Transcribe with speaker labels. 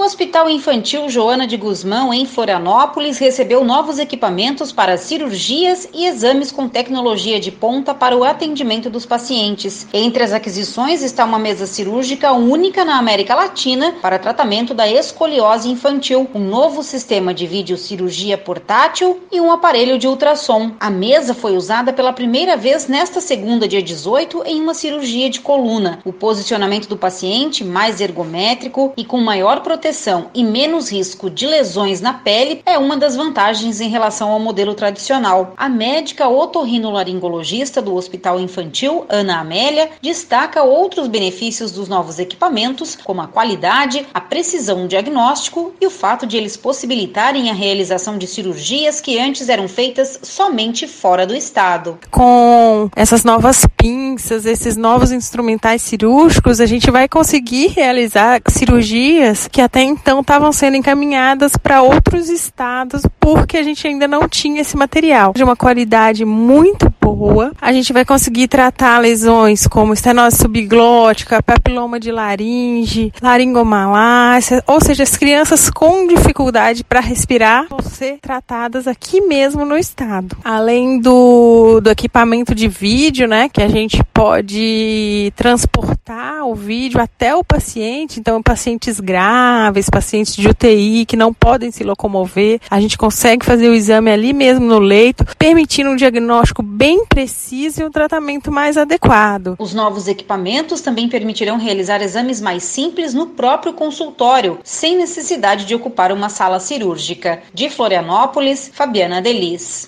Speaker 1: Hospital Infantil Joana de Guzmão, em Florianópolis, recebeu novos equipamentos para cirurgias e exames com tecnologia de ponta para o atendimento dos pacientes. Entre as aquisições está uma mesa cirúrgica única na América Latina para tratamento da escoliose infantil, um novo sistema de videocirurgia portátil e um aparelho de ultrassom. A mesa foi usada pela primeira vez nesta segunda, dia 18, em uma cirurgia de coluna. O posicionamento do paciente, mais ergométrico e com maior proteção e menos risco de lesões na pele, é uma das vantagens em relação ao modelo tradicional. A médica otorrinolaringologista do Hospital Infantil, Ana Amélia, destaca outros benefícios dos novos equipamentos, como a qualidade, a precisão do diagnóstico e o fato de eles possibilitarem a realização de cirurgias que antes eram feitas somente fora do estado.
Speaker 2: Com essas novas pinças, esses novos instrumentais cirúrgicos, a gente vai conseguir realizar cirurgias que até então estavam sendo encaminhadas para outros estados porque a gente ainda não tinha esse material. De uma qualidade muito boa, a gente vai conseguir tratar lesões como estenose subglótica, papiloma de laringe, laringomalácia, ou seja, as crianças com dificuldade para respirar vão ser tratadas aqui mesmo no estado. Além do equipamento de vídeo, né, que a gente pode transportar o vídeo até o paciente, então pacientes graves, pacientes de UTI que não podem se locomover, a gente consegue fazer o exame ali mesmo no leito, permitindo um diagnóstico bem preciso e um tratamento mais adequado.
Speaker 1: Os novos equipamentos também permitirão realizar exames mais simples no próprio consultório, sem necessidade de ocupar uma sala cirúrgica. De Florianópolis, Fabiana Delis.